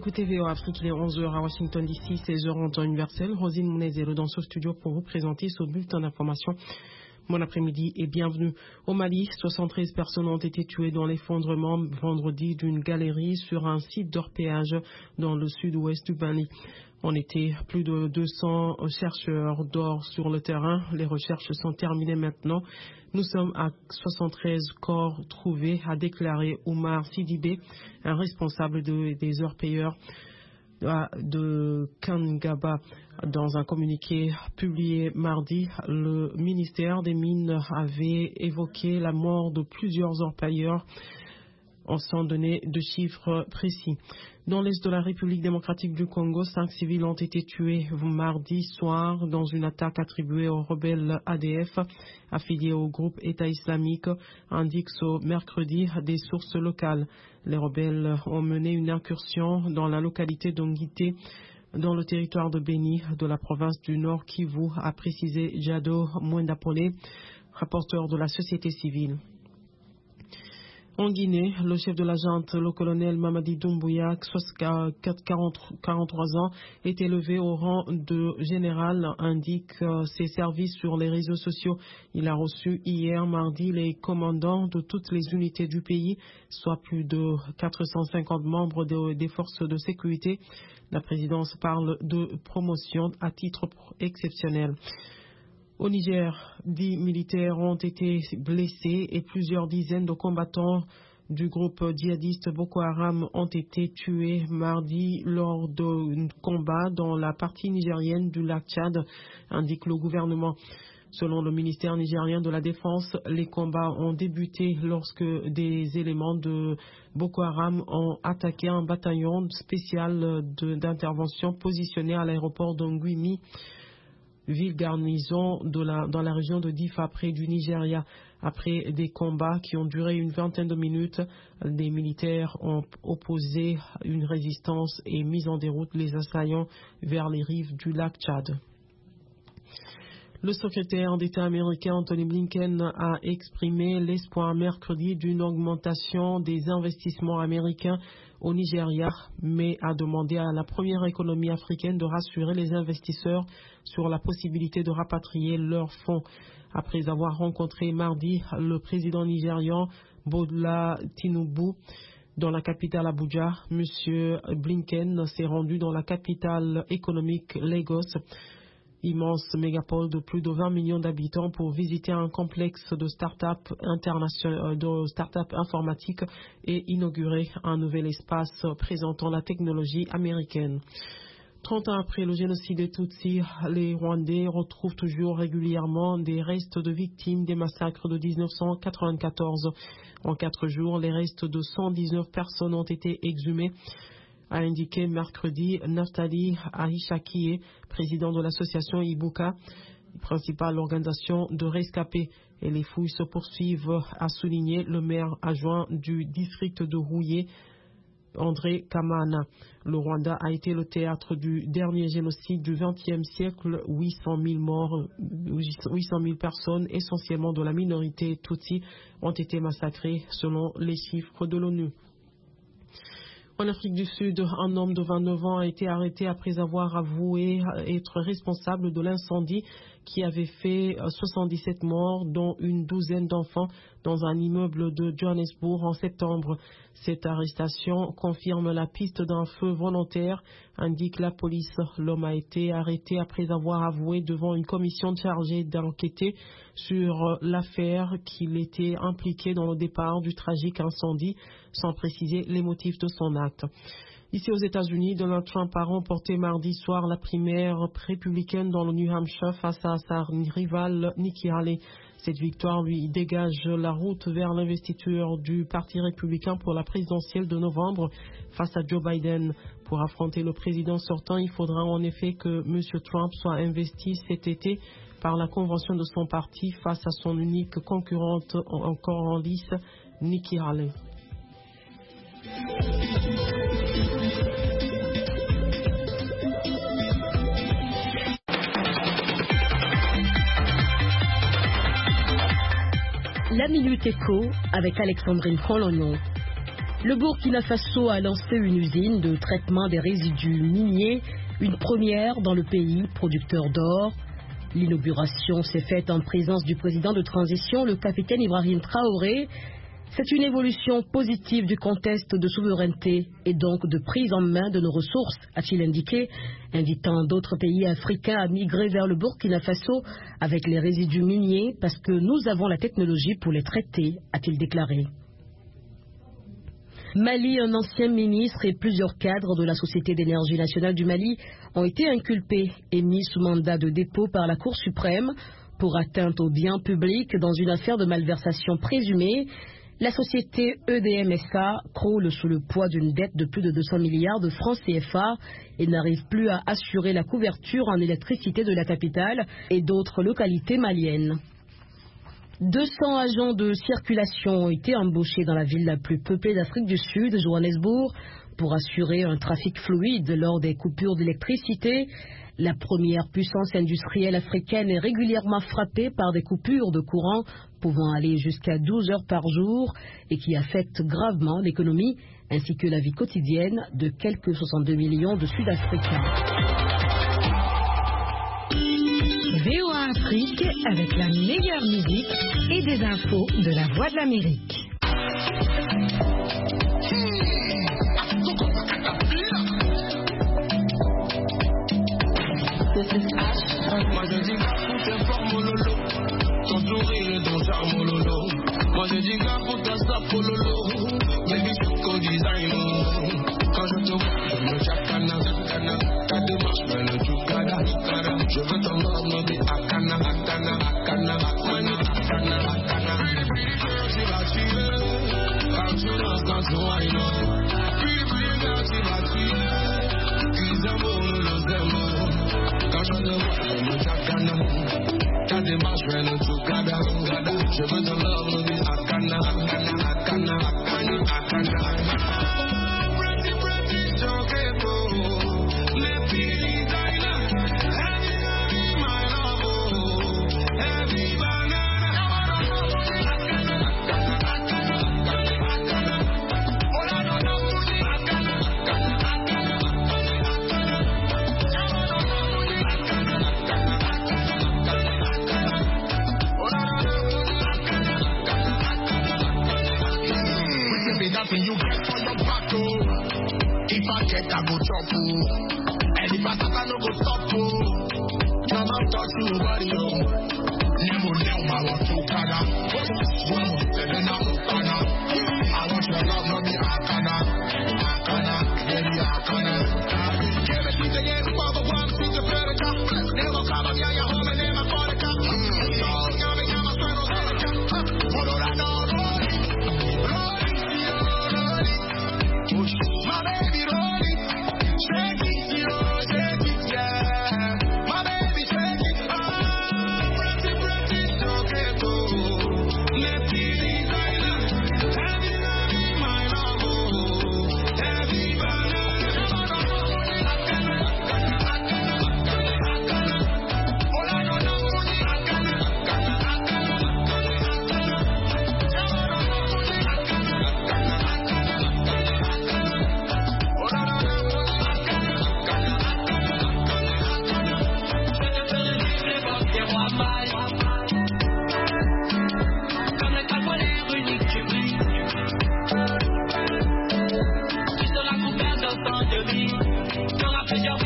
écoutez VOA Afrique, il est 11h à Washington DC, 16h en temps universel. Rosine Mounezero dans ce studio pour vous présenter ce bulletin d'information. Bon après-midi et bienvenue. Au Mali, 73 personnes ont été tuées dans l'effondrement vendredi d'une galerie sur un site d'orpaillage dans le sud-ouest du Mali. On était plus de 200 chercheurs d'or sur le terrain. Les recherches sont terminées maintenant. Nous sommes à 73 corps trouvés, a déclaré Oumar Sidibé, un responsable des orpailleurs de Kangaba. Dans un communiqué publié mardi, le ministère des Mines avait évoqué la mort de plusieurs orpailleurs sans donner de chiffres précis. Dans l'est de la République démocratique du Congo, 5 civils ont été tués mardi soir dans une attaque attribuée aux rebelles ADF affiliés au groupe État islamique, indiquent ce mercredi des sources locales. Les rebelles ont mené une incursion dans la localité d'Ongité, dans le territoire de Béni, de la province du Nord Kivu, a précisé Jado Mwendapole, rapporteur de la société civile. En Guinée, le chef de la junte, le colonel Mamadi Doumbouya, 43 ans, est élevé au rang de général, indiquent ses services sur les réseaux sociaux. Il a reçu hier mardi les commandants de toutes les unités du pays, soit plus de 450 membres des forces de sécurité. La présidence parle de promotion à titre exceptionnel. Au Niger, 10 militaires ont été blessés et plusieurs dizaines de combattants du groupe djihadiste Boko Haram ont été tués mardi lors d'un combat dans la partie nigérienne du lac Tchad, indique le gouvernement. Selon le ministère nigérien de la Défense, les combats ont débuté lorsque des éléments de Boko Haram ont attaqué un bataillon spécial d'intervention positionné à l'aéroport d'Ongwimi, ville garnison dans la région de Difa, près du Nigeria. Après des combats qui ont duré une vingtaine de minutes, des militaires ont opposé une résistance et mis en déroute les assaillants vers les rives du lac Tchad. Le secrétaire d'État américain Anthony Blinken a exprimé l'espoir mercredi d'une augmentation des investissements américains au Nigeria, mais a demandé à la première économie africaine de rassurer les investisseurs sur la possibilité de rapatrier leurs fonds. Après avoir rencontré mardi le président nigérian Bola Tinubu dans la capitale Abuja, M. Blinken s'est rendu dans la capitale économique Lagos, immense mégapole de plus de 20 millions d'habitants, pour visiter un complexe de start-up informatiques et inaugurer un nouvel espace présentant la technologie américaine. 30 ans après le génocide des Tutsis, les Rwandais retrouvent toujours régulièrement des restes de victimes des massacres de 1994. En 4 jours, les restes de 119 personnes ont été exhumés, a indiqué mercredi Naftali Ahishakiye, président de l'association Ibuka, principale organisation de rescapés. Et les fouilles se poursuivent, a souligné le maire adjoint du district de Rouillé, André Kamana. Le Rwanda a été le théâtre du dernier génocide du XXe siècle. 800 000 morts, 800 000 personnes, essentiellement de la minorité Tutsi, ont été massacrées selon les chiffres de l'ONU. En Afrique du Sud, un homme de 29 ans a été arrêté après avoir avoué être responsable de l'incendie qui avait fait 77 morts, dont une douzaine d'enfants, dans un immeuble de Johannesburg en septembre. Cette arrestation confirme la piste d'un feu volontaire, indique la police. L'homme a été arrêté après avoir avoué devant une commission chargée d'enquêter sur l'affaire qu'il était impliqué dans le départ du tragique incendie, sans préciser les motifs de son acte. Ici aux États-Unis, Donald Trump a remporté mardi soir la primaire républicaine dans le New Hampshire face à sa rivale Nikki Haley. Cette victoire lui dégage la route vers l'investiture du Parti républicain pour la présidentielle de novembre face à Joe Biden. Pour affronter le président sortant, il faudra en effet que M. Trump soit investi cet été par la convention de son parti face à son unique concurrente encore en lice, Nikki Haley. La Minute Éco avec Alexandrine Frolognon. Le Burkina Faso a lancé une usine de traitement des résidus miniers, une première dans le pays producteur d'or. L'inauguration s'est faite en présence du président de transition, le capitaine Ibrahim Traoré. C'est une évolution positive du contexte de souveraineté et donc de prise en main de nos ressources, a-t-il indiqué, invitant d'autres pays africains à migrer vers le Burkina Faso avec les résidus miniers parce que nous avons la technologie pour les traiter, a-t-il déclaré. Mali, un ancien ministre et plusieurs cadres de la Société d'énergie nationale du Mali ont été inculpés et mis sous mandat de dépôt par la Cour suprême pour atteinte aux biens publics dans une affaire de malversation présumée. La société EDMSA croule sous le poids d'une dette de plus de 200 milliards de francs CFA et n'arrive plus à assurer la couverture en électricité de la capitale et d'autres localités maliennes. 200 agents de circulation ont été embauchés dans la ville la plus peuplée d'Afrique du Sud, Johannesburg, pour assurer un trafic fluide lors des coupures d'électricité. La première puissance industrielle africaine est régulièrement frappée par des coupures de courant pouvant aller jusqu'à 12 heures par jour et qui affectent gravement l'économie ainsi que la vie quotidienne de quelques 62 millions de Sud-Africains. VOA Afrique avec la meilleure musique et des infos de la Voix de l'Amérique. Moi je dis gars pour tes formes lolo, ton sourire et ton charme lolo. Moi je dis gars pour ta sape lolo, baby c'est ton design. Quand je te vois je me chacana, ta démarche me le chukada. Je veux ton nom de akana, akana, akana, akana, akana, akana. Pretty girl she va tuer, quand tu danses dans ton wine. Pretty girl she va tuer, qu'ils aiment nous aimons. Quand je te vois je me chacana, ta démarche me le chukada. Je veux ton nom de akana, akana, akana, akana, akana. I go chop and if I stop I no go stop come and touch you body Nemo I want to kada I want your love not be akana baby akana give it to again for the one thing to better never come and your home and never for the cup my baby plusieurs